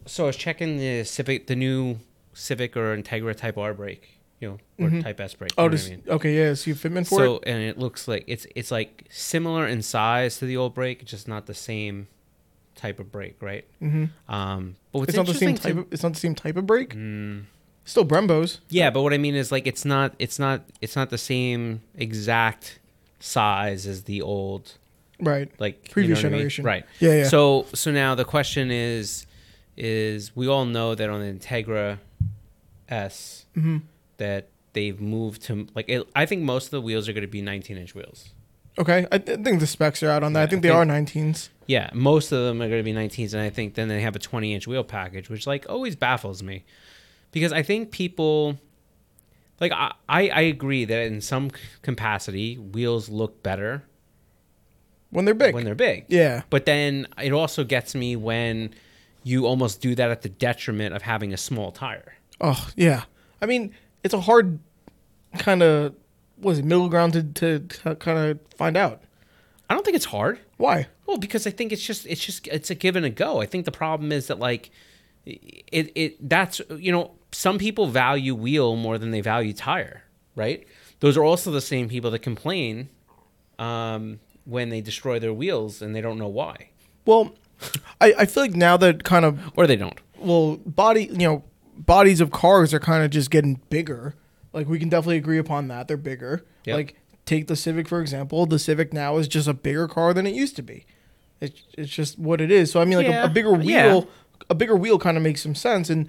So I was checking the new Civic or Integra Type R brake, or Type S brake. Oh, You know what I mean? okay, yeah. So you fitment for So it? and it looks like it's like similar in size to the old brake, just not the same type of brake, right? But what's It's not the same interesting type. It's not the same type of brake. Mm, Still Brembos. yeah, but what I mean is like it's not the same exact size as the old, Right. like, Previous what I mean? generation. Right? Yeah, yeah. So now the question is we all know that on the Integra S that they've moved to I think most of the wheels are going to be 19-inch wheels. Okay. I think the specs are out on that. Yeah, I think they are 19s. Yeah, most of them are going to be 19s, and I think then they have a 20-inch wheel package, which like always baffles me, because I think people like I agree that in some capacity wheels look better When they're big. when they're big. Yeah. But then it also gets me when you almost do that at the detriment of having a small tire. Oh, yeah. I mean, it's a hard kind of, middle ground to kind of find out. I don't think it's hard. Why? Well, because I think it's a give and a go. I think the problem is that like that's some people value wheel more than they value tire, right? Those are also the same people that complain when they destroy their wheels and they don't know why, Well, I feel like now that kind of, or they don't. bodies of cars are kind of just getting bigger. Like, we can definitely agree upon that. They're bigger. Yep. Like, take the Civic, for example. The Civic now is just a bigger car than it used to be. It's just what it is. So, I mean, like, Yeah. a bigger wheel, a bigger wheel kind of makes some sense. And,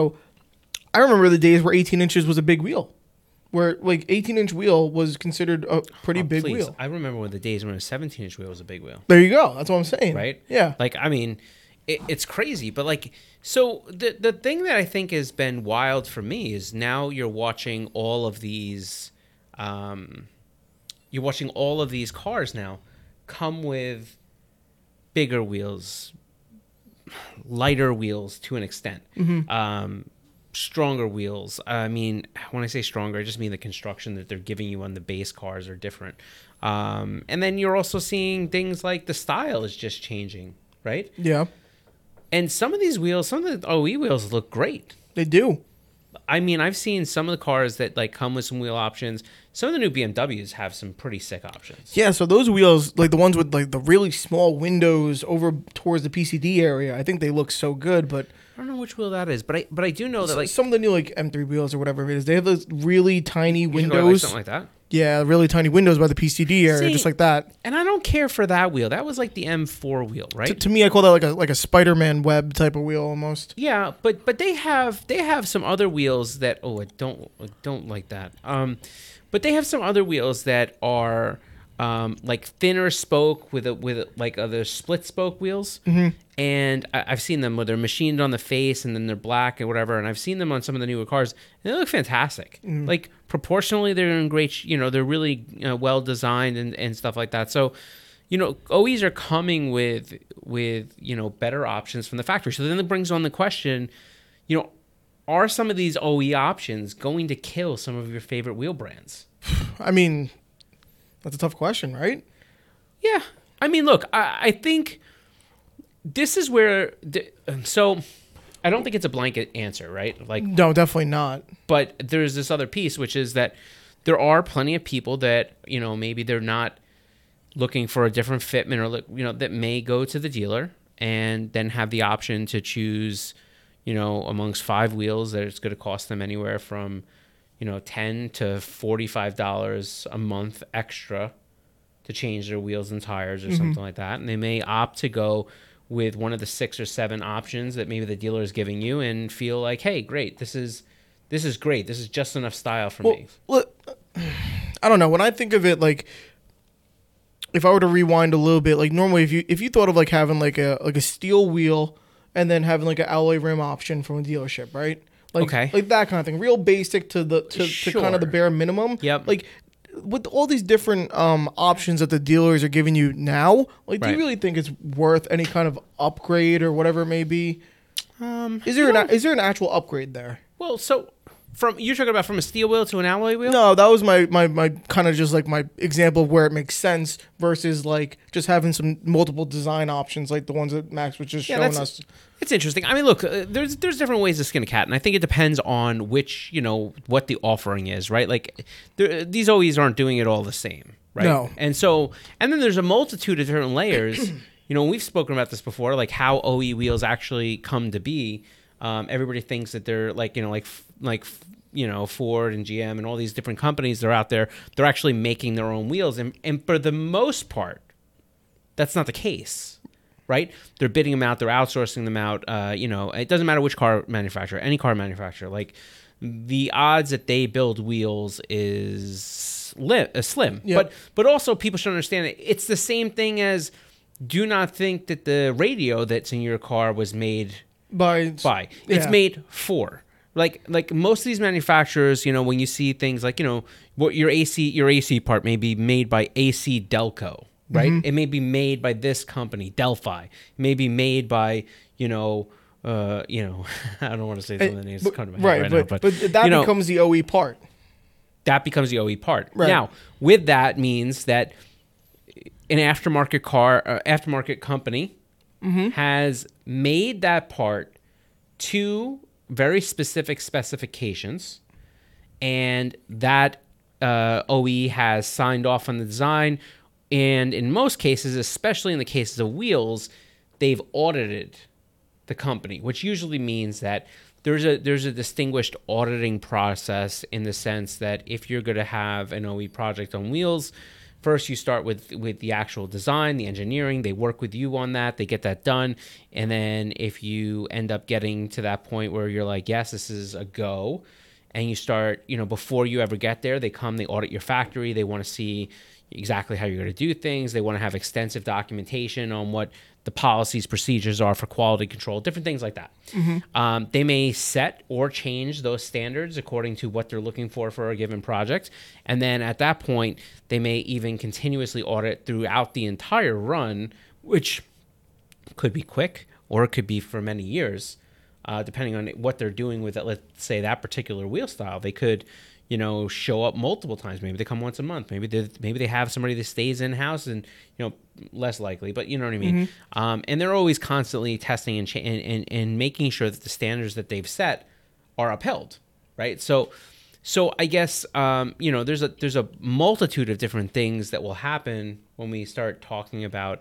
I remember the days where 18 inches was a big wheel. Where, like, 18-inch wheel was considered a pretty big Please. wheel. I remember when the days when a 17-inch wheel was a big wheel. There you go. That's what I'm saying. Right? Yeah. Like, I mean, it's crazy, but like, so the thing that I think has been wild for me is now you're watching all of these, cars now come with bigger wheels, lighter wheels to an extent, stronger wheels. I mean, when I say stronger, I just mean the construction that they're giving you on the base cars are different. And then you're also seeing things like the style is just changing, right? Yeah. And some of these wheels, some of the OE wheels look great. They do. I mean, I've seen some of the cars that like come with some wheel options. Some of the new BMWs have some pretty sick options. Yeah, so those wheels, like the ones with like the really small windows over towards the PCD area, I think they look so good. But I don't know which wheel that is, but I do know that like some of the new like M3 wheels or whatever it is, they have those really tiny you should go like windows. something like that. Yeah, really tiny windows by the PCD area, See, just like that. And I don't care for that wheel. That was like the M4 wheel, right? To me, I call that like a Spider-Man web type of wheel almost. Yeah, but they have some other wheels that I don't like that. But they have some other wheels that are like thinner spoke with like other split spoke wheels. And I've seen them where they're machined on the face and then they're black and whatever. And I've seen them on some of the newer cars and they look fantastic. Like proportionally, they're in great. They're really well designed and stuff like that. So. OEs are coming with better options from the factory. So then it brings on the question, are some of these OE options going to kill some of your favorite wheel brands? I mean, that's a tough question, right? Yeah. I mean, look, I think this is where so I don't think it's a blanket answer, right? Like, No, definitely not. but there's this other piece, which is that there are plenty of people that, maybe they're not looking for a different fitment or, that may go to the dealer and then have the option to choose, amongst 5 wheels that it's going to cost them anywhere from, $10 to $45 a month extra to change their wheels and tires or something like that. And they may opt to go with one of the 6 or 7 options that maybe the dealer is giving you and feel like, hey, great, this is great. This is just enough style for me. Look, I don't know. When I think of it, like, if I were to rewind a little bit, like normally if you thought of like having like a steel wheel and then having like an alloy rim option from a dealership, right? Like, Okay. Like that kind of thing. Real basic to kind of the bare minimum. Yep. Like with all these different options that the dealers are giving you now, like do you Right. really think it's worth any kind of upgrade or whatever it may be? Is there an actual upgrade there? Well, so You're talking about from a steel wheel to an alloy wheel? No, that was my kind of just like my example of where it makes sense versus like just having some multiple design options like the ones that Max was just showing us. It's interesting. I mean, look, there's different ways to skin a cat, and I think it depends on which, what the offering is, right? Like, these OEs aren't doing it all the same, right? No. And then there's a multitude of different layers. We've spoken about this before, like how OE wheels actually come to be. Everybody thinks that they're like Ford and GM and all these different companies that are out there. They're actually making their own wheels, and for the most part, that's not the case. Right? They're bidding them out. They're outsourcing them out. It doesn't matter which car manufacturer, any car manufacturer. Like, the odds that they build wheels is slim. Yep. But also people should understand it. It's the same thing as, do not think that the radio that's in your car was made by. It's made for. Like most of these manufacturers, when you see things like, what your AC part may be made by AC Delco. Right? Mm-hmm. It may be made by this company, Delphi. It may be made by, I don't want to say some of the names that come to my head right now. But that becomes the OE part. That becomes the OE part. Right. Now, with that means that an aftermarket company has made that part to very specific specifications, and that OE has signed off on the design. And in most cases, especially in the cases of wheels, they've audited the company, which usually means that there's a distinguished auditing process in the sense that if you're going to have an OE project on wheels, first you start with the actual design, the engineering. They work with you on that. They get that done. And then if you end up getting to that point where you're like, yes, this is a go, and you start, before you ever get there, they audit your factory. They want to see exactly how you're going to do things. They want to have extensive documentation on what the policies, procedures are for quality control, different things like that. Mm-hmm. They may set or change those standards according to what they're looking for a given project. And then at that point, they may even continuously audit throughout the entire run, which could be quick or it could be for many years, depending on what they're doing with it. Let's say that particular wheel style. They could show up multiple times. Maybe they come once a month. Maybe they have somebody that stays in house, and less likely, but you know what I mean. Mm-hmm. And they're always constantly testing and making sure that the standards that they've set are upheld, right? So I guess there's a multitude of different things that will happen when we start talking about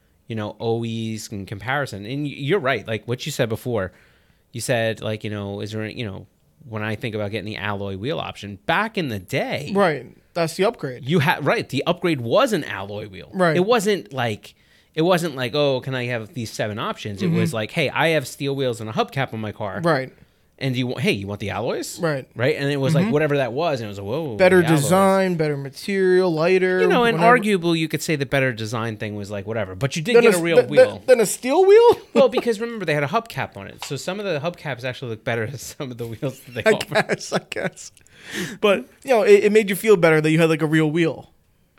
OEs in comparison. And you're right, like what you said before. You said like is there when I think about getting the alloy wheel option, back in the day, right? That's the upgrade. The upgrade was an alloy wheel. Right. It wasn't like, oh, can I have these 7 options? It was like, hey, I have steel wheels and a hubcap on my car. Right. And you want the alloys? Right. Right. And it was like whatever that was, and it was like, whoa. Better design, better material, lighter. And arguably you could say the better design thing was like whatever, but you did get a real wheel. Then a steel wheel? Well, because remember they had a hubcap on it, so some of the hubcaps actually look better than some of the wheels that they offer. I guess. But it made you feel better that you had like a real wheel.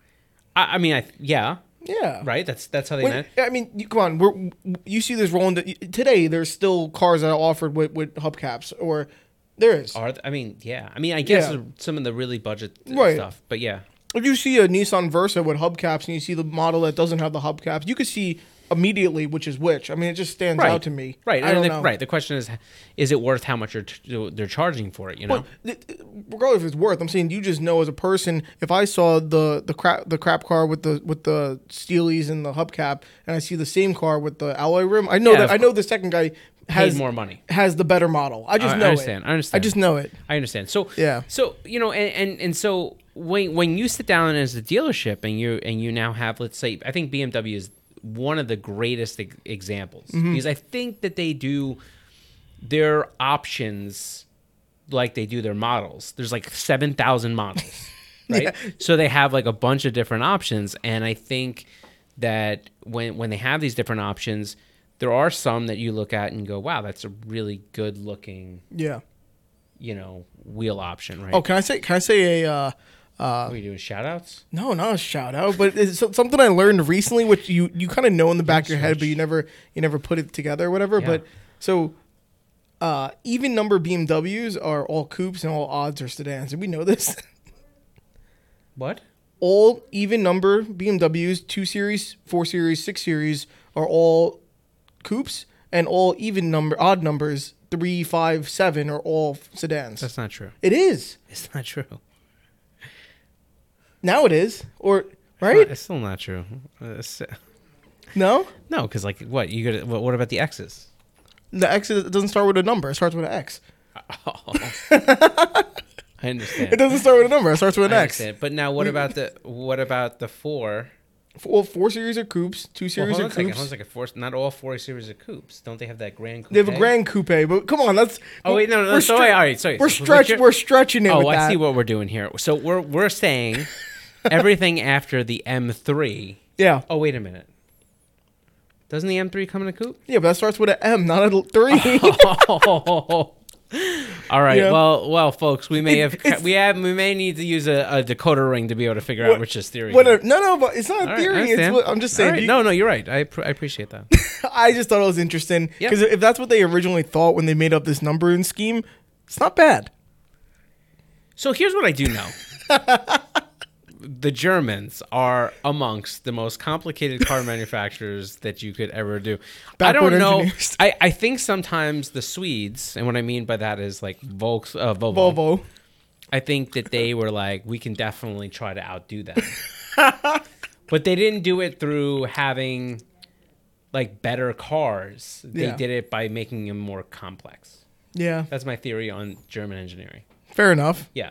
Yeah. Yeah. Right? That's how they meant. I mean, come on. You see this rolling. Today, there's still cars that are offered with hubcaps, or there is. I guess some of the really budget stuff, but yeah. If you see a Nissan Versa with hubcaps and you see the model that doesn't have the hubcaps, you could see immediately which is which. I mean, it just stands out to me. Right. I don't know. Right. The question is it worth how much they're charging for it? Well, regardless if it's worth, I'm saying you just know as a person. If I saw the crap car with the steelies and the hubcap, and I see the same car with the alloy rim, I know I know the second guy has more money, has the better model. I just know it. I understand. I just know it. I understand. So yeah. So and so when you sit down as a dealership and you now have, let's say, I think BMW is one of the greatest examples, because I think that they do their options like they do their models. There's like 7,000 models, right? Yeah. So they have like a bunch of different options, and I think that when they have these different options, there are some that you look at and go, wow, that's a really good looking wheel option, right? Oh, can I say a are we doing shout outs? No, not a shout out, but it's something I learned recently, which you kind of know in the back of your head, but you never put it together or whatever. Yeah. But so even number BMWs are all coupes and all odds are sedans. Did we know this? What? All even number BMWs, 2 Series, 4 Series, 6 Series are all coupes, and all odd numbers, 3, 5, 7 are all sedans. That's not true. It is. It's not true. Now it is. Or, right? It's still not true. No? No, because like what you got? What about the X's? The X doesn't start with a number. It starts with an X. I understand. It doesn't start with a number. It starts with an I X. understand. But now, what about the 4? Well, 4 Series are coupes, 2 Series are coupes. Hold on a second. Not all 4 Series are coupes. Don't they have that Grand Coupe? They have a Grand Coupe, but come on, that's. Oh wait, no. So wait, all right, sorry. We're stretching it. Oh, with I that. see what we're doing here. So we're saying everything after the M3. Yeah. Oh wait a minute. Doesn't the M3 come in a coupe? Yeah, but that starts with an M, not a 3. All right. Yeah. Well, folks, we may need to use a decoder ring to be able to figure out which is theory. No, but it's not a All right, theory. I'm just saying. All right. No, you're right. I appreciate that. I just thought it was interesting Yep. because if that's what they originally thought when they made up this numbering scheme, it's not bad. So here's what I do know. The Germans are amongst the most complicated car manufacturers that you could ever do. I Backward don't know. engineers. I think sometimes the Swedes, and what I mean by that is like Volvo. Volvo. I think that they were like, we can definitely try to outdo them. But they didn't do it through having like better cars. They Yeah. did it by making them more complex. Yeah, That's my theory on German engineering. fair enough. Yeah.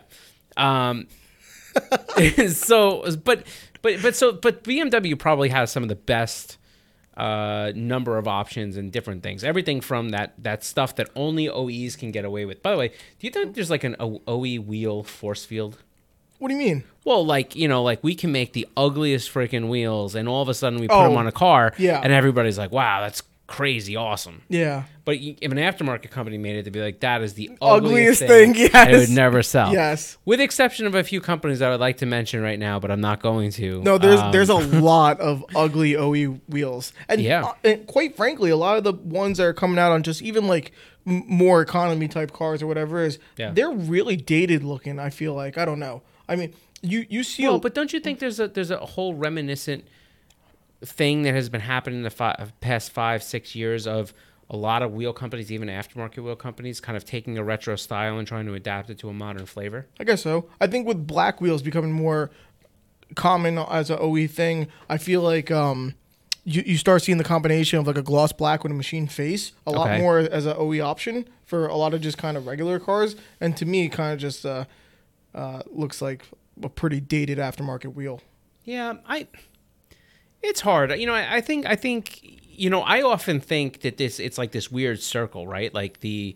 But BMW probably has some of the best number of options and different things. Everything from that stuff that only OEs can get away with. By the way, do you think there's like an OE wheel force field? What do you mean? Well, like we can make the ugliest freaking wheels, and all of a sudden we put them on a car, yeah. and everybody's like, "Wow, that's crazy, awesome." Yeah. But if an aftermarket company made it, they'd be like, "That is the Ugliest ugliest thing, thing. yes. It would never sell." Yes. With the exception of a few companies that I would like to mention right now, but I'm not going to. No, there's a lot of ugly OE wheels, and Yeah. And quite frankly, a lot of the ones that are coming out on just even like more economy type cars or whatever they're really dated looking. I feel like I don't know. I mean, you see, but don't you think there's a whole reminiscent thing that has been happening in the past 5-6 years of a lot of wheel companies, even aftermarket wheel companies, kind of taking a retro style and trying to adapt it to a modern flavor? I guess so. I think with black wheels becoming more common as an OE thing, I feel like you start seeing the combination of like a gloss black with a machine face a lot more as an OE option for a lot of just kind of regular cars. And to me, it kind of just looks like a pretty dated aftermarket wheel. Yeah, it's hard. I think I often think that it's like this weird circle, right? Like the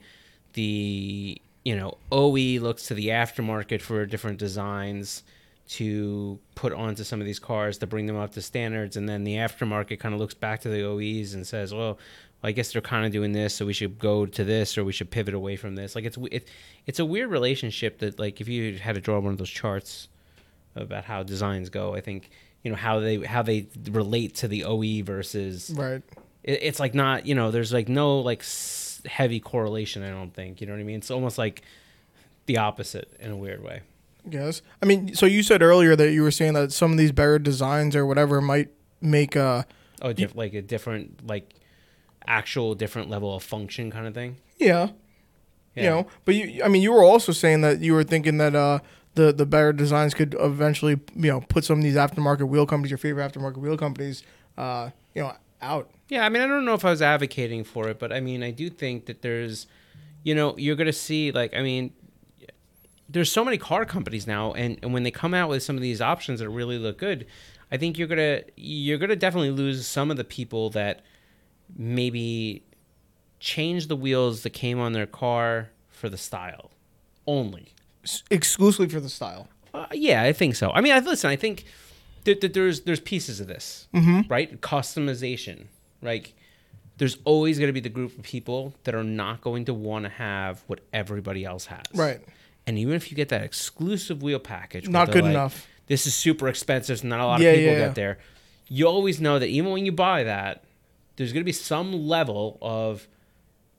OE looks to the aftermarket for different designs to put onto some of these cars to bring them up to standards, and then the aftermarket kind of looks back to the OEs and says, well, I guess they're kind of doing this, so we should go to this, or we should pivot away from this. Like it's a weird relationship that, like, if you had to draw one of those charts about how designs go, I think how they relate to the OE versus right. It's like not there's like no like heavy correlation. I don't think, you know what I mean. It's almost like the opposite in a weird way. Yes, I mean, so you said earlier that you were saying that some of these better designs or whatever might make like a different like actual different level of function kind of thing. Yeah. But you were also saying that you were thinking that the better designs could eventually put some of these aftermarket wheel companies, your favorite aftermarket wheel companies, out. Yeah, I mean, I don't know if I was advocating for it, but I mean, I do think that there's, you're gonna see like, I mean, there's so many car companies now, and when they come out with some of these options that really look good, I think you're gonna definitely lose some of the people that maybe change the wheels that came on their car for the style only. Exclusively for the style. Yeah, I think so. I mean, I think that there's pieces of this, right? Customization. Like, there's always going to be the group of people that are not going to want to have what everybody else has. Right. And even if you get that exclusive wheel package, not good enough. This is super expensive, so not a lot of people get there. You always know that even when you buy that, there's going to be some level of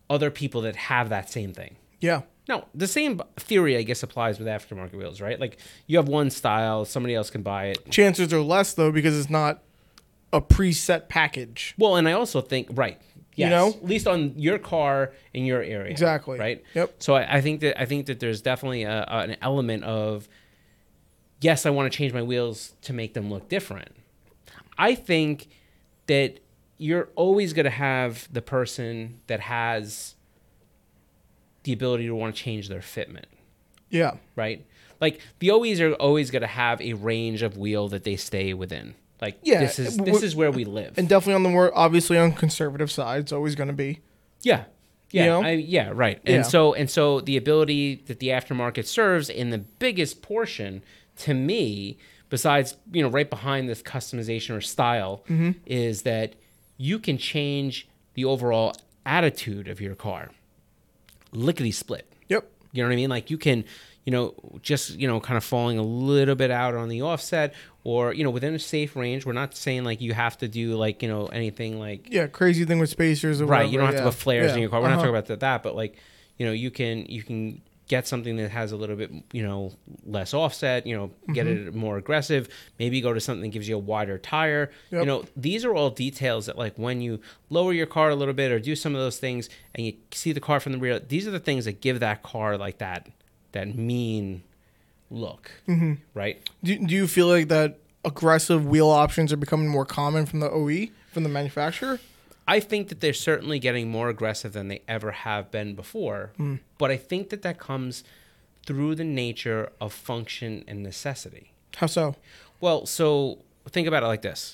other people that have that same thing. Yeah. Now, the same theory, I guess, applies with aftermarket wheels, right? Like, you have one style, somebody else can buy it. Chances are less, though, because it's not a preset package. Well, and I also think, right, yes, You know? at least on your car in your area. Exactly. Right? Yep. So I think that there's definitely an element of, yes, I want to change my wheels to make them look different. I think that you're always going to have the person that has the ability to want to change their fitment, Yeah. right? Like, the OEs are always going to have a range of wheel that they stay within. Like, Yeah, this is where we live. And definitely on the more, obviously, on conservative side, it's always going to be. Yeah. Yeah. You know? Yeah, right. Yeah. And so the ability that the aftermarket serves in the biggest portion, to me, besides, right behind this customization or style, is that you can change the overall attitude of your car. Lickety split. Yep. You know what I mean? Like, you can, just, kind of falling a little bit out on the offset, or, within a safe range. We're not saying, like, you have to do, like, anything like... Yeah, crazy thing with spacers or right, whatever. you don't have to put flares in your car. We're not talking Uh-huh. about that, but, like, you can get something that has a little bit, less offset, get it more aggressive. Maybe go to something that gives you a wider tire. Yep. These are all details that, like, when you lower your car a little bit or do some of those things and you see the car from the rear, these are the things that give that car, like, that mean look, right? Do you feel like that aggressive wheel options are becoming more common from the OE, from the manufacturer? I think that they're certainly getting more aggressive than they ever have been before. But I think that comes through the nature of function and necessity. How so? Well, so think about it like this.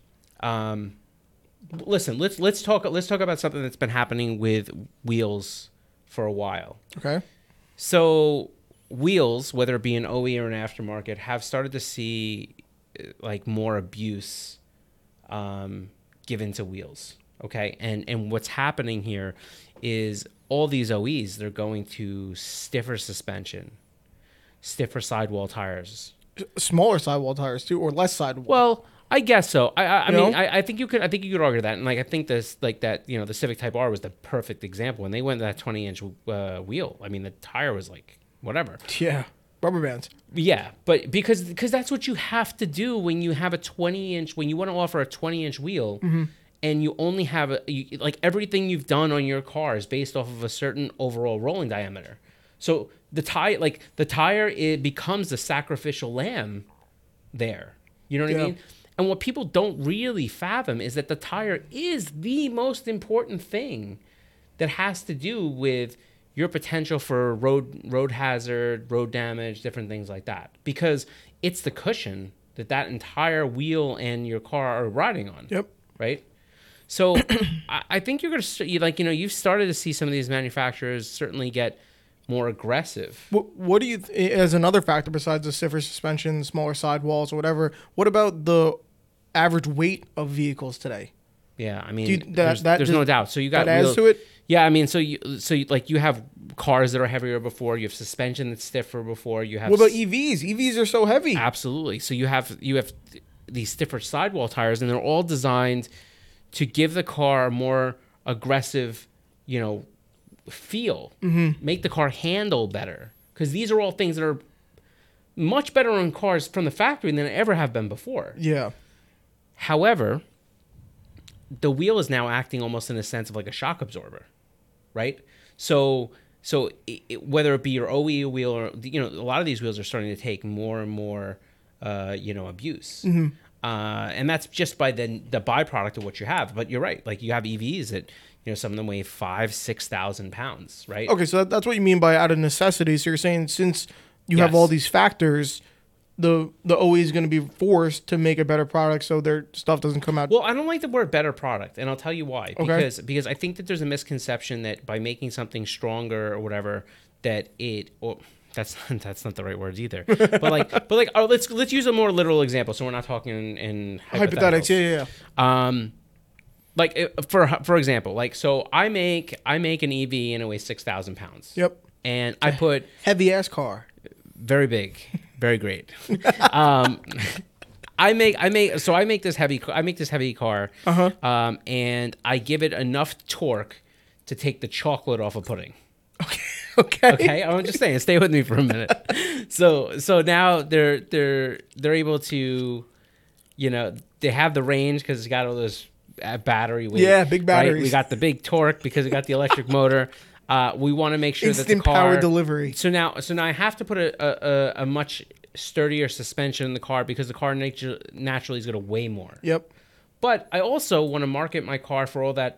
Listen, let's talk about something that's been happening with wheels for a while. Okay. So wheels, whether it be an OE or an aftermarket, have started to see like more abuse given to wheels. Okay, and what's happening here is all these OEs, they're going to stiffer suspension, stiffer sidewall tires. Smaller sidewall tires too, or less sidewall. Well, I guess so. I You mean, know? I think you could argue that, and like I think this like that the Civic Type R was the perfect example. When they went to that 20-inch wheel, I mean the tire was like whatever. Yeah, rubber bands. Yeah, but because that's what you have to do when you have a 20-inch, when you want to offer a 20-inch wheel, and you only have like everything you've done on your car is based off of a certain overall rolling diameter. So the tire, it becomes the sacrificial lamb there. You know what I Yeah. mean? And what people don't really fathom is that the tire is the most important thing that has to do with your potential for road hazard, road damage, different things like that. Because it's the cushion that entire wheel and your car are riding on. Yep. Right? So I think you're going to, you've started to see some of these manufacturers certainly get more aggressive. What do you, as another factor besides the stiffer suspension, smaller sidewalls, or whatever? What about the average weight of vehicles today? Yeah, I mean, Do you- that- there's no doubt. So you got That adds to it. Yeah, I mean, so you have cars that are heavier before, you have suspension that's stiffer before, you have What about EVs? EVs are so heavy. Absolutely. So you have these stiffer sidewall tires, and they're all designed to give the car a more aggressive, feel, make the car handle better. Because these are all things that are much better on cars from the factory than they ever have been before. Yeah. However, the wheel is now acting almost in a sense of like a shock absorber, right? So whether it be your OE wheel or a lot of these wheels are starting to take more and more, abuse, and that's just by the byproduct of what you have. But you're right, like you have EVs that some of them weigh 5,000-6,000 pounds, right? Okay, so that's what you mean by out of necessity. So you're saying since you have Yes. all these factors, the OE is going to be forced to make a better product so their stuff doesn't come out. Well, I don't like the word better product, and I'll tell you why. Okay. Because I think that there's a misconception that by making something stronger or whatever, that that's not the right words either. but let's use a more literal example, so we're not talking in Hypothetics, yeah. For example, like so I make an EV and it weighs 6,000 pounds. Yep. And I put Heavy ass car. very big, very great. I make this heavy car, and I give it enough torque to take the chocolate off of pudding. Okay. Okay, I'm just saying, stay with me for a minute. So now they're able to, they have the range because it's got all those battery weight. Yeah, big batteries. Right? We got the big torque because we got the electric motor. We want to make sure that the Instant car power delivery. So now I have to put a much sturdier suspension in the car because the car naturally is going to weigh more. Yep. But I also want to market my car for all that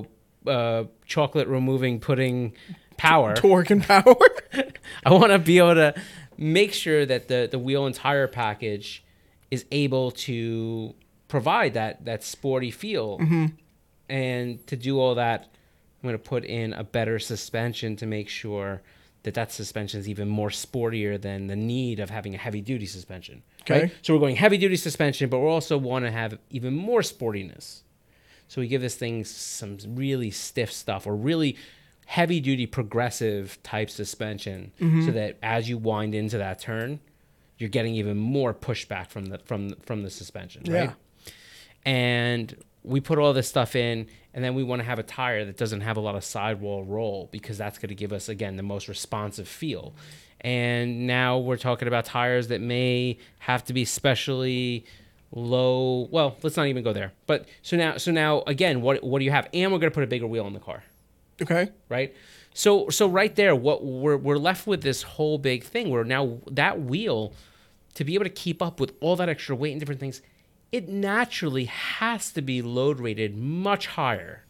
chocolate removing pudding power. Torque and power. I want to be able to make sure that the wheel and tire package is able to provide that sporty feel. Mm-hmm. And to do all that, I'm going to put in a better suspension to make sure that suspension is even more sportier than the need of having a heavy-duty suspension. Okay. Right? So we're going heavy-duty suspension, but we also want to have even more sportiness. So we give this thing some really stiff stuff or really heavy-duty progressive type suspension so that as you wind into that turn, you're getting even more pushback from the suspension, right? Yeah. And we put all this stuff in, and then we want to have a tire that doesn't have a lot of sidewall roll because that's going to give us, again, the most responsive feel. And now we're talking about tires that may have to be specially low. Well, let's not even go there. But so now again, what do you have? And we're going to put a bigger wheel in the car. Okay. Right? So right there, what we're left with this whole big thing where now that wheel, to be able to keep up with all that extra weight and different things, it naturally has to be load rated much higher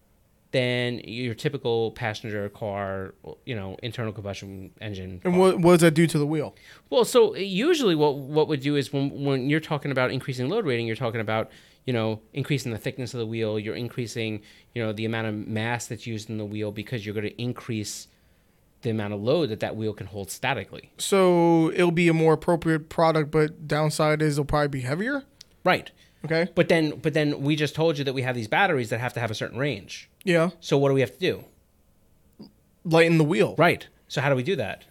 than your typical passenger car, internal combustion engine. And car. what does that do to the wheel? Well, so usually what would do is when you're talking about increasing load rating, you're talking about, increasing the thickness of the wheel, you're increasing, the amount of mass that's used in the wheel because you're going to increase the amount of load that wheel can hold statically. So it'll be a more appropriate product, but downside is it'll probably be heavier? Right. Okay. But then we just told you that we have these batteries that have to have a certain range. Yeah. So what do we have to do? Lighten the wheel. Right. So how do we do that?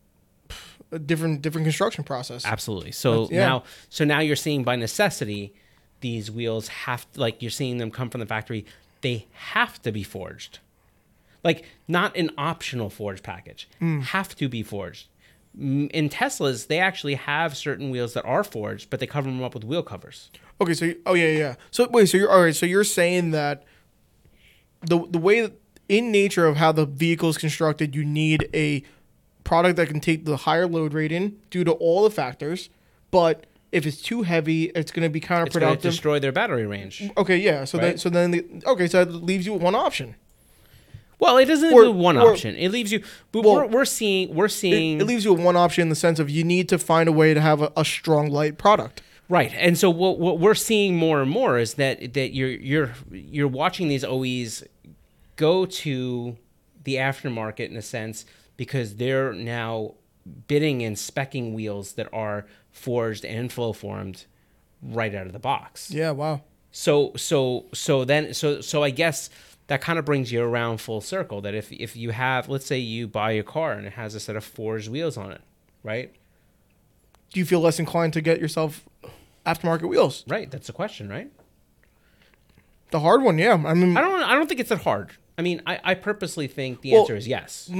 A different construction process. Absolutely. So yeah. now you're seeing by necessity, these wheels you're seeing them come from the factory. They have to be forged. Like not an optional forged package. Have to be forged. In Teslas, they actually have certain wheels that are forged, but they cover them up with wheel covers. Okay, so yeah. So wait, so you're all right. So you're saying that the way that in nature of how the vehicle is constructed, you need a product that can take the higher load rating due to all the factors, but if it's too heavy, it's going to be counterproductive. It's going to destroy their battery range. Okay, yeah. So right? so that leaves you with one option. Well, it doesn't leave one option. It leaves you. But well, we're seeing. It leaves you with one option in the sense of you need to find a way to have a strong light product. Right, and so what we're seeing more and more is that you're watching these OEs go to the aftermarket in a sense because they're now bidding and speccing wheels that are forged and flow formed right out of the box. Yeah, wow. So I guess that kind of brings you around full circle. That if you have, let's say you buy a car and it has a set of forged wheels on it, right? Do you feel less inclined to get yourself aftermarket wheels? Right, that's the question, right? The hard one, yeah. I mean, I don't think it's that hard. I mean, I purposely think the answer is yes.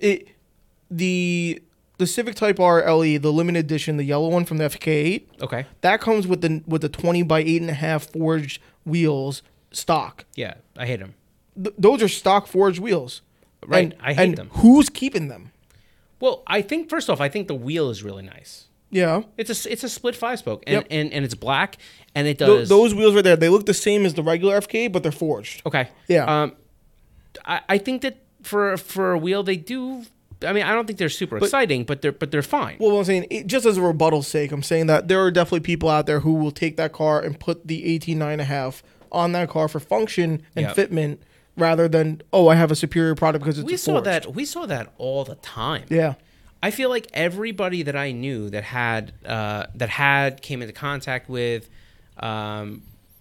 The Civic Type R LE, the limited edition, the yellow one from the FK8. Okay. That comes with the 20x8.5 forged wheels stock. Yeah, I hate them. Those are stock forged wheels. Right, I hate them. Who's keeping them? Well, I think first off, I think the wheel is really nice. Yeah. It's a split 5-spoke, and, Yep. and it's black, and it does Those wheels right there, they look the same as the regular FK8, but they're forged. Okay. Yeah. I think that for a wheel they do. I mean, I don't think they're super exciting, but they're fine. Well, I'm saying, just as a rebuttal's sake, I'm saying that there are definitely people out there who will take that car and put the 18.5 on that car for function and fitment rather than, I have a superior product because it's forged. We saw that all the time. Yeah. I feel like everybody that I knew that came into contact with, an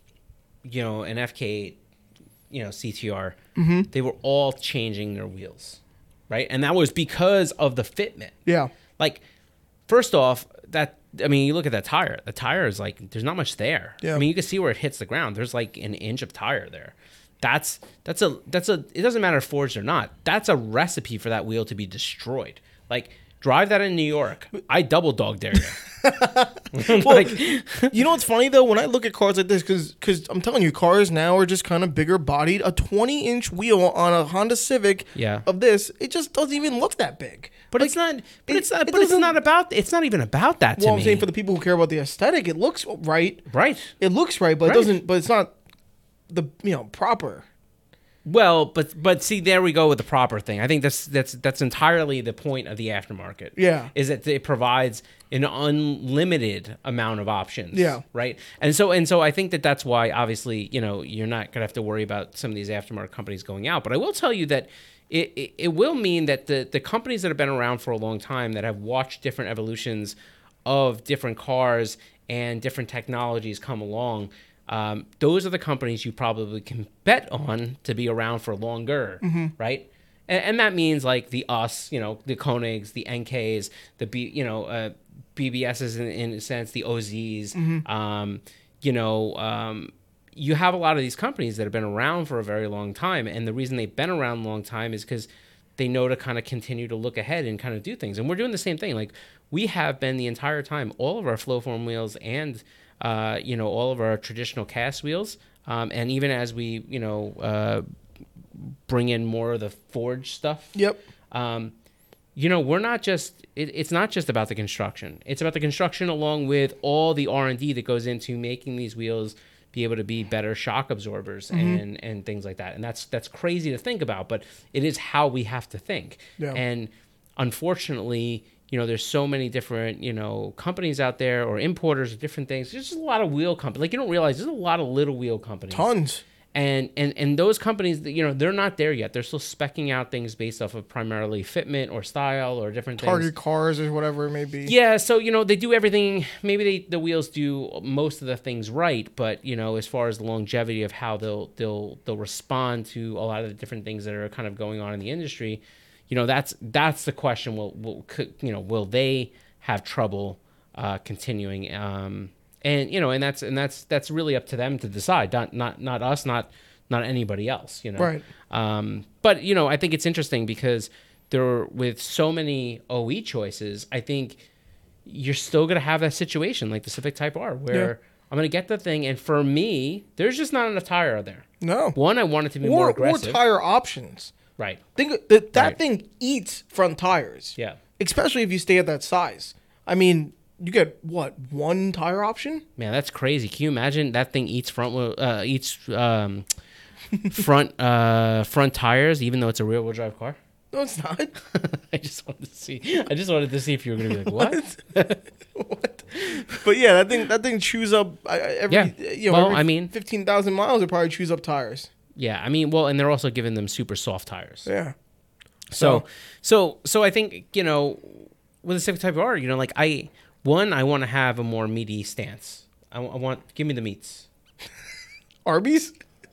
FK8, CTR, they were all changing their wheels, right? And that was because of the fitment. Yeah. Like, first off, you look at that tire. The tire is like, there's not much there. Yeah. I mean, you can see where it hits the ground. There's like an inch of tire there. that's a it doesn't matter if forged or not. That's a recipe for that wheel to be destroyed. Like, drive that in New York. I double dog dare you. Well, you know what's funny though? When I look at cars like this, because I'm telling you, cars now are just kind of bigger bodied. A 20-inch wheel on a Honda Civic of this, it just doesn't even look that big. But like, it's not. But it's not. But it's not about. It's not even about that. Well, to I'm me. saying for the people who care about the aesthetic, it looks right. Right. It looks right, but it doesn't. But it's not the proper. Well, but see, there we go with the proper thing. I think that's entirely the point of the aftermarket. Yeah, is that it provides an unlimited amount of options. Yeah, right. And so I think that's why, obviously, you're not gonna have to worry about some of these aftermarket companies going out. But I will tell you that it will mean that the companies that have been around for a long time, that have watched different evolutions of different cars and different technologies come along. Those are the companies you probably can bet on to be around for longer, right? And that means like the the Koenigs, the NKs, the BBSs in a sense, the OZs. You have a lot of these companies that have been around for a very long time, and the reason they've been around a long time is because they know to kind of continue to look ahead and kind of do things. And we're doing the same thing. Like, we have been the entire time, all of our Flowform wheels and all of our traditional cast wheels, and even as we, bring in more of the forged stuff. Yep. We're not just. It's not just about the construction. It's about the construction along with all the R&D that goes into making these wheels be able to be better shock absorbers and things like that. And that's crazy to think about, but it is how we have to think. Yeah. And unfortunately, there's so many different, companies out there, or importers of different things. There's just a lot of wheel companies. Like, you don't realize there's a lot of little wheel companies. Tons. And those companies, they're not there yet. They're still speccing out things based off of primarily fitment or style or different things. Target cars or whatever it may be. Yeah, so, they do everything. Maybe the wheels do most of the things right, but, as far as the longevity of how they'll respond to a lot of the different things that are kind of going on in the industry, that's the question. Will they have trouble continuing? And that's really up to them to decide. Not us, not anybody else. Right. But I think it's interesting because with so many OE choices, I think you're still gonna have that situation like the Civic Type R, where I'm gonna get the thing, and for me, there's just not enough tire there. No. One, I want it to be more aggressive. Or tire options. Right. Think that thing eats front tires. Yeah. Especially if you stay at that size. I mean, you get one tire option? Man, that's crazy. Can you imagine that thing eats front tires, even though it's a rear-wheel drive car? No, it's not. I just wanted to see if you were gonna be like, what? What? But yeah, that thing chews up every 15,000 miles. It probably chews up tires. Yeah, I mean, well, and they're also giving them super soft tires. Yeah. So I think, with the Civic Type R, I want to have a more meaty stance. Give me the meats. Arby's?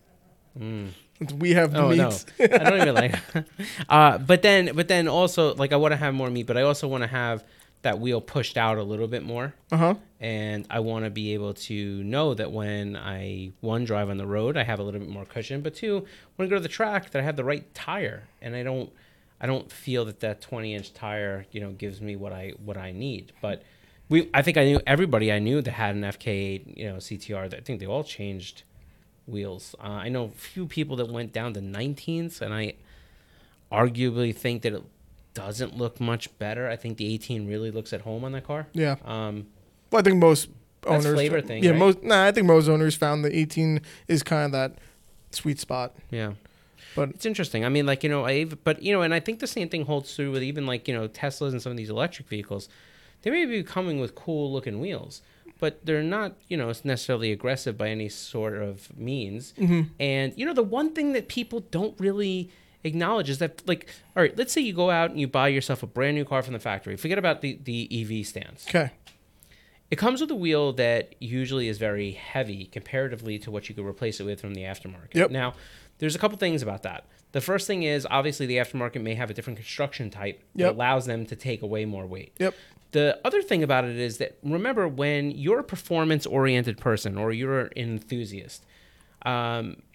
We have the meats. No, I don't even like. But then also, like, I want to have more meat, but I also want to have that wheel pushed out a little bit more. And I want to be able to know that when I, one, drive on the road, I have a little bit more cushion, but two, when I go to the track, that I have the right tire, and I don't feel that 20-inch tire, gives me what I need. But I think I knew everybody I knew that had an FK8, CTR. I think they all changed wheels. I know a few people that went down to 19s, and I arguably think that it doesn't look much better. I think the 18 really looks at home on that car. Yeah. Well, I think most owners. That's flavor thing. Yeah. Right? I think most owners found the 18 is kind of that sweet spot. Yeah. But it's interesting. I mean, like, and I think the same thing holds true with even like, Teslas and some of these electric vehicles. They may be coming with cool looking wheels, but they're not, necessarily aggressive by any sort of means. And, the one thing that people don't really acknowledge is that, like, all right, let's say you go out and you buy yourself a brand new car from the factory. Forget about the EV stance. Okay. It comes with a wheel that usually is very heavy comparatively to what you could replace it with from the aftermarket. Yep. Now, there's a couple things about that. The first thing is, obviously, the aftermarket may have a different construction type that allows them to take away more weight. Yep. The other thing about it is that, remember, when you're a performance-oriented person or you're an enthusiast,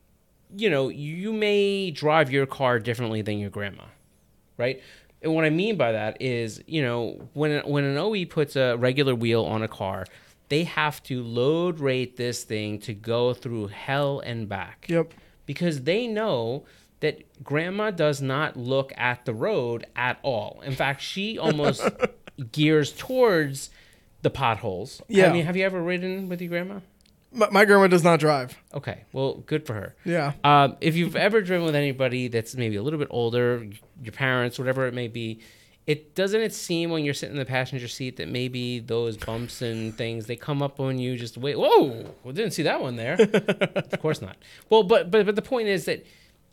you may drive your car differently than your grandma, right? And what I mean by that is, when an OE puts a regular wheel on a car, they have to load rate this thing to go through hell and back. Yep. Because they know that grandma does not look at the road at all. In fact, she almost gears towards the potholes. Yeah. I mean, have you ever ridden with your grandma? My grandma does not drive. Okay, well, good for her. Yeah. If you've ever driven with anybody that's maybe a little bit older, your parents, whatever it may be, it seem when you're sitting in the passenger seat that maybe those bumps and things, they come up on you just wait. Whoa, we didn't see that one there. Of course not. Well, but the point is that,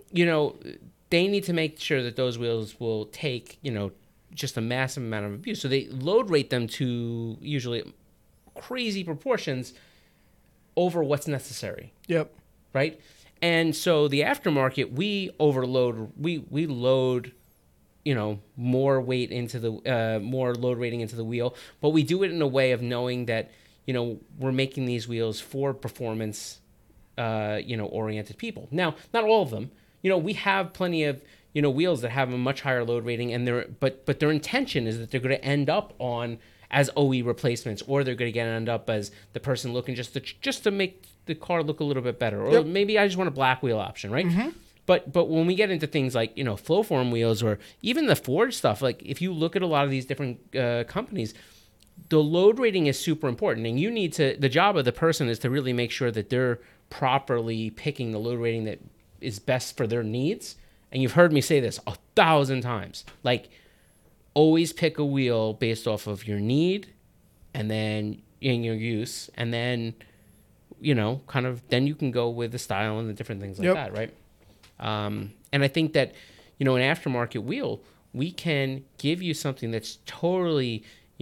they need to make sure that those wheels will take, just a massive amount of abuse. So they load rate them to usually crazy proportions over what's necessary. Yep. Right? And so the aftermarket, we overload, we load, more weight into the, more load rating into the wheel, but we do it in a way of knowing that, we're making these wheels for performance, oriented people. Now, not all of them. We have plenty of, wheels that have a much higher load rating, and but their intention is that they're going to end up on as OE replacements, or they're going to end up as the person looking just to make the car look a little bit better, or maybe I just want a black wheel option, right? Mm-hmm. But when we get into things like flow form wheels, or even the Ford stuff, like if you look at a lot of these different companies, the load rating is super important, and the job of the person is to really make sure that they're properly picking the load rating that is best for their needs. And you've heard me say this 1,000 times, like, always pick a wheel based off of your need, and then in your use, and then then you can go with the style and the different things like that, right? And I think that an aftermarket wheel, we can give you something that's totally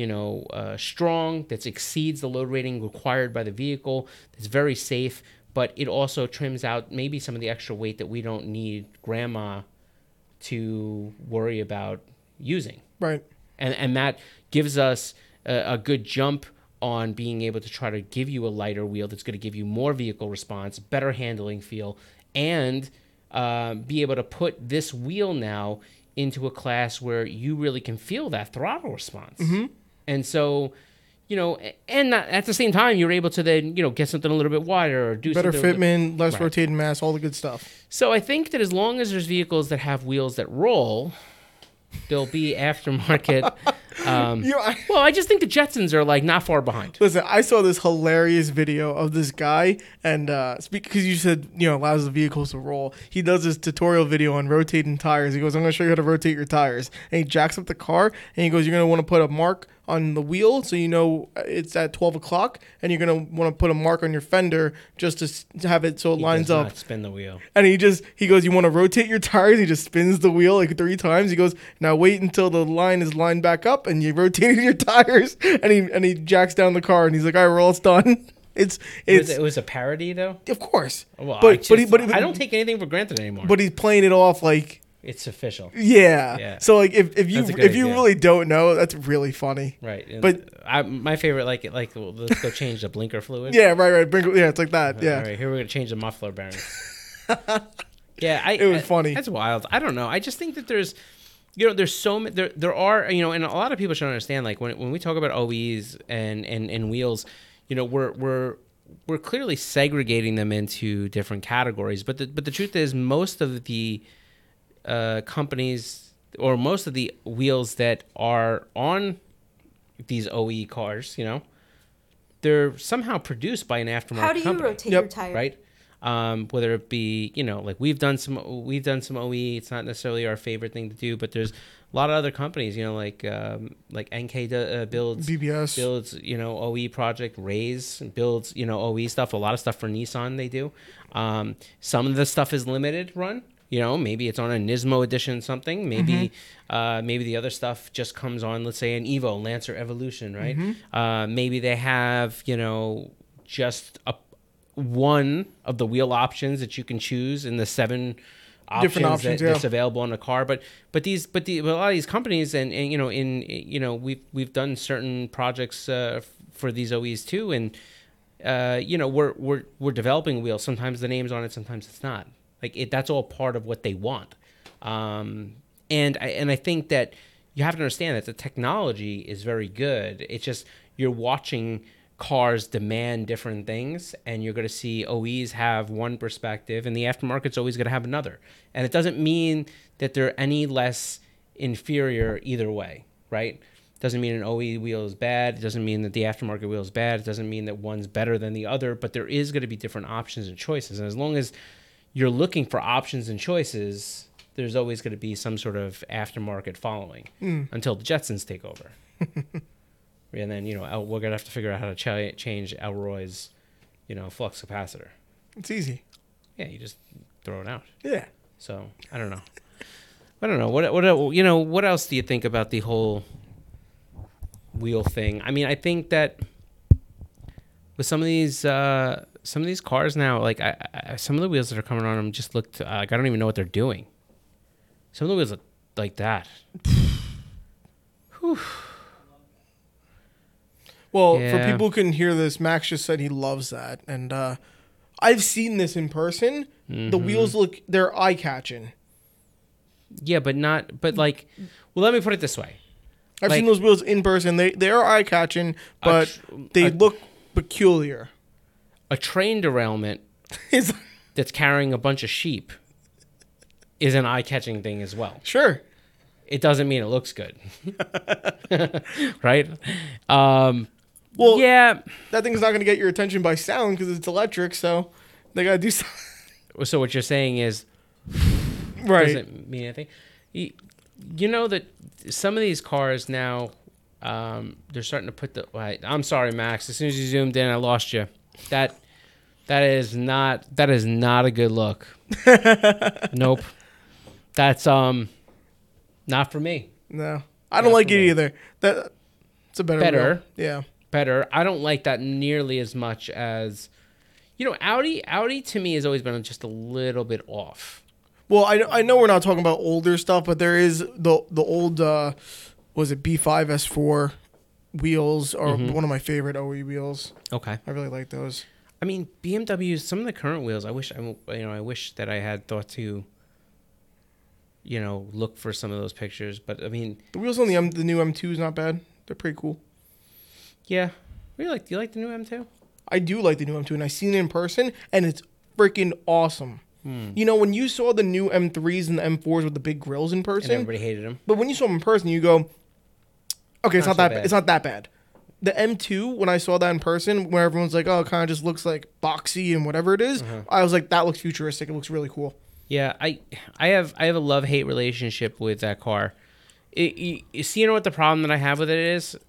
strong, that exceeds the load rating required by the vehicle, that's very safe, but it also trims out maybe some of the extra weight that we don't need grandma to worry about using. Right. And that gives us a good jump on being able to try to give you a lighter wheel that's going to give you more vehicle response, better handling feel, and be able to put this wheel now into a class where you really can feel that throttle response. Mm-hmm. And so, and at the same time, you're able to then, get something a little bit wider, or do better something fitment, less rotating mass, all the good stuff. So I think that as long as there's vehicles that have wheels that roll, there'll be aftermarket. I just think the Jetsons are like not far behind. Listen, I saw this hilarious video of this guy, and because you said allows the vehicles to roll, he does this tutorial video on rotating tires. He goes, "I'm going to show you how to rotate your tires," and he jacks up the car, and he goes, "You're going to want to put a mark on the wheel so it's at 12 o'clock, and you're going to want to put a mark on your fender just to have it so it lines up." Not spin the wheel. And he goes, "You want to rotate your tires?" He just spins the wheel like 3 times. He goes, "Now wait until the line is lined back up, and you rotated your tires." And he jacks down the car, and he's like, "All right, we're all done." It was a parody though. Of course. Well, but I don't take anything for granted anymore. But he's playing it off like it's official. Yeah. So like if you really don't know, that's really funny. Right. And but my favorite let's go change the blinker fluid. Yeah. Right. Yeah. It's like that. Yeah. All right. Here we're gonna change the muffler bearings. It was funny. That's wild. I don't know. I just think that there's so many. There are and a lot of people should understand, like when we talk about OEs and wheels, we're clearly segregating them into different categories. But the truth is, most of the companies, or most of the wheels that are on these OE cars, they're somehow produced by an aftermarket company. How do you rotate your tire? Right? Whether it be, like we've done some OE. It's not necessarily our favorite thing to do, but there's a lot of other companies, like NK builds BBS builds, OE project. Raise builds, OE stuff. A lot of stuff for Nissan they do. Some of the stuff is limited run. Maybe it's on a Nismo edition something. Maybe maybe the other stuff just comes on, let's say, an Evo, Lancer Evolution, right? Mm-hmm. Maybe they have, just one of the wheel options that you can choose in the 7 different options that's available on the car. But a lot of these companies, and we've done certain projects for these OEs too, and we're developing wheels. Sometimes the name's on it, sometimes it's not. Like that's all part of what they want. And I think that you have to understand that the technology is very good. It's just you're watching cars demand different things, and you're going to see OEs have one perspective, and the aftermarket's always going to have another. And it doesn't mean that they're any less inferior either way, right? Doesn't mean an OE wheel is bad. It doesn't mean that the aftermarket wheel is bad. It doesn't mean that one's better than the other, but there is going to be different options and choices. And as long as you're looking for options and choices, there's always going to be some sort of aftermarket following until the Jetsons take over. And then, we're going to have to figure out how to change Elroy's, flux capacitor. It's easy. Yeah, you just throw it out. Yeah. So, I don't know. What else do you think about the whole wheel thing? I mean, I think that with some of these cars now, like some of the wheels that are coming on them just look like I don't even know what they're doing. Some of the wheels look like that. Whew. Well, Yeah. for people who couldn't hear this, Max just said he loves that, and I've seen this in person. The wheels they're eye catching. Yeah, but like, well, let me put it this way. I've Like- seen those wheels in person. They are eye catching, but they look peculiar. A train derailment It's- that's carrying a bunch of sheep is an eye-catching thing as well. Sure. It doesn't mean it looks good. Right? Well, Yeah. that thing's not going to get your attention by sound because it's electric, so they got to do something. So what you're saying is Right. doesn't mean anything. You know that some of these cars now, they're starting to put the. I'm sorry, Max. As soon as you zoomed in, I lost you. That is not a good look. Nope. That's not for me. No. I don't like for it me. either. It's a better wheel. Yeah. Better. I don't like that nearly as much as, Audi to me has always been just a little bit off. Well, I know we're not talking about older stuff, but there is the old was it B5 S4 wheels are one of my favorite OE wheels. Okay. I really like those. I mean, BMWs, some of the current wheels, I wish that I had thought to, look for some of those pictures. But I mean, The wheels on the new M2 is not bad. They're pretty cool. yeah. Do you like the new M2? I do like the new M2, and I've seen it in person, and it's freaking awesome. When you saw the new M3s and the M4s with the big grills in And person, everybody hated them. but when you saw them in person, you go, okay, it's Not not so that bad. it's not that bad. The M2, when I saw that in person, where everyone's like, oh, it kind of just looks like boxy and whatever it is, I was like, that looks futuristic. It looks really cool. Yeah, I have a love-hate relationship with that car. You see, what the problem that I have with it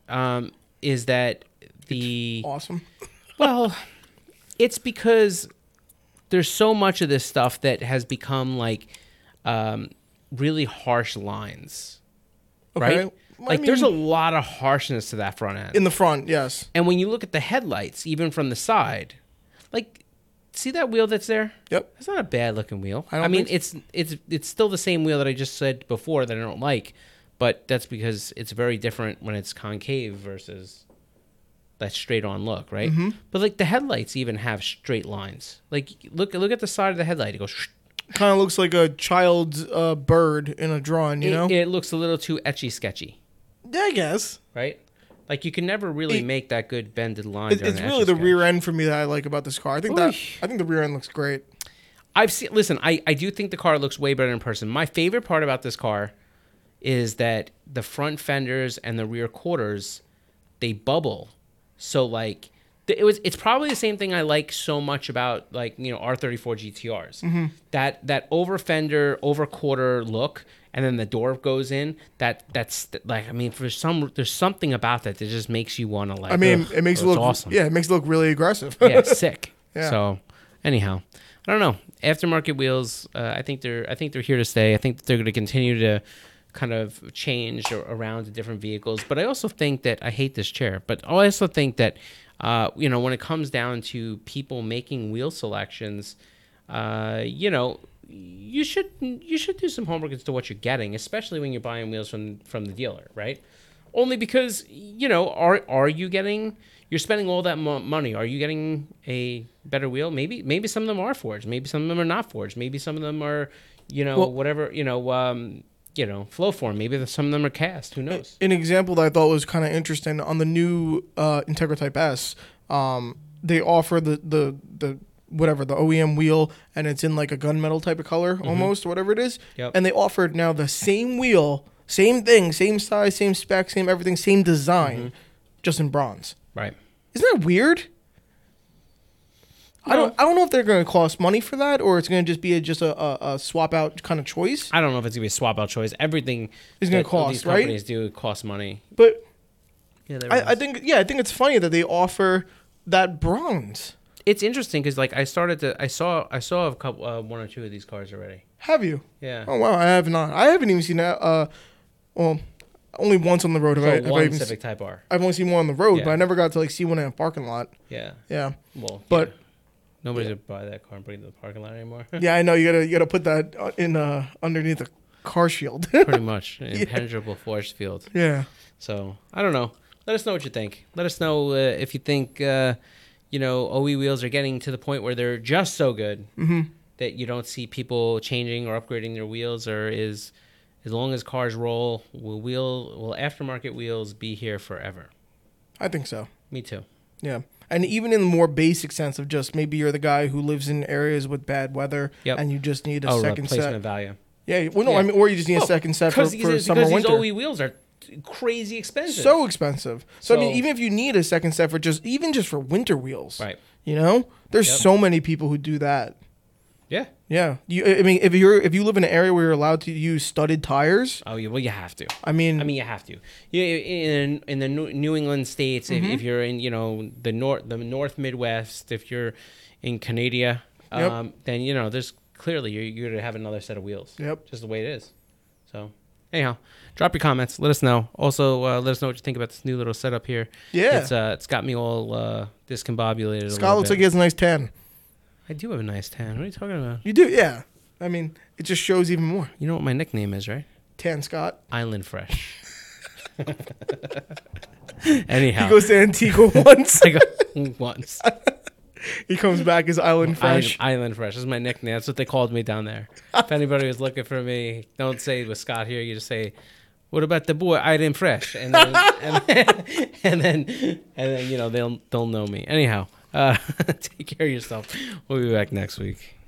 is that Awesome. well, it's because there's so much of this stuff that has become like really harsh lines, right? Okay. Like there's a lot of harshness to that front end. In the front, yes. And when you look at the headlights, even from the side, like, see that wheel that's there? Yep. It's not a bad looking wheel. I don't I mean, think it's still the same wheel that I just said before that I don't like, but that's because it's very different when it's concave versus that straight on look, right? But like the headlights even have straight lines. Like look at the side of the headlight. It goes. Kind of looks like a child's bird in a drawing, you know? It looks a little too etchy sketchy, Yeah, I guess. right? Like you can never really make that good bended line. It's really the rear end for me that I like about this car. I think the rear end looks great. Listen, I do think the car looks way better in person. My favorite part about this car is that the front fenders and the rear quarters, they bubble. So like it's probably the same thing I like so much about like, R34 GTRs. That over fender, over quarter look, and then the door goes in. That's like, I mean, there's something about that just makes you want to like. I mean, ugh, it makes it it's look awesome. Yeah, it makes it look really aggressive. Yeah, it's sick. Yeah. So, anyhow, I don't know. Aftermarket wheels, I think they're here to stay. I think that they're going to continue to kind of change around to different vehicles. But I also think that I hate this chair. But I also think that when it comes down to people making wheel selections, you should do some homework as to what you're getting, especially when you're buying wheels from the dealer, right? only because are you getting? You're spending all that money. Are you getting a better wheel? Maybe some of them are forged. Maybe some of them are not forged. Maybe some of them are, whatever. Flow form. Maybe some of them are cast. Who knows? An example that I thought was kind of interesting on the new Integra Type S, they offer the whatever the OEM wheel, and it's in like a gunmetal type of color almost, whatever it is. Yep. And they offered now the same wheel, same thing, same size, same spec, same everything, same design, just in bronze. Right. Isn't that weird? No. I don't know if they're going to cost money for that, or it's going to just be a swap out kind of choice. I don't know if it's gonna be a swap out choice. Everything is going to cost, these right? companies do cost money. But Yeah, I think it's funny that they offer that bronze. it's interesting because like I saw a couple one or two of these cars already. Have you? Yeah. Oh wow, I have not. I haven't even seen that. Well, only once on the road. So have I one even Civic Type R. I've only seen one on the road, Yeah. but I never got to like see one in a parking lot. Yeah. Yeah, Well, but yeah. Nobody's gonna buy that car and bring it to the parking lot anymore. yeah, I know you gotta put that in underneath the car shield. Pretty much, an impenetrable force field. Yeah. So I don't know. Let us know what you think. Let us know if you think OE wheels are getting to the point where they're just so good that you don't see people changing or upgrading their wheels, or is as long as cars roll, will aftermarket wheels be here forever? I think so. Me too. Yeah. And even in the more basic sense of just maybe you're the guy who lives in areas with bad weather and you just need a second replacement set. Value. Yeah. Well, no, I mean, or you just need a second set for summer, because winter. these OE wheels are crazy expensive. So expensive. So I mean, So- even if you need a second set for just for winter wheels, Right. There's Yep. so many people who do that. Yeah. Yeah. I mean, if you live in an area where you're allowed to use studded tires, Oh, yeah. Well, you have to. I mean, You have to. In the New England states, if you're in the North Midwest, if you're in Canada, then there's clearly you're gonna have another set of wheels. Yep. Just the way it is. So anyhow, drop your comments. Let us know. Also, let us know what you think about this new little setup here. Yeah. It's got me all discombobulated. Scott looks like he has a nice tan. I do have a nice tan. What are you talking about? You do, yeah. I mean, it just shows even more. You know what my nickname is, right? Tan Scott. Island Fresh. Anyhow, He goes to Antigua once. I go once. He comes back as Island Fresh. Island Fresh is my nickname. That's what they called me down there. If anybody was looking for me, don't say it was Scott here. You just say, "What about the boy Island Fresh?" And then and then they'll know me. Anyhow, take care of yourself. We'll be back next week.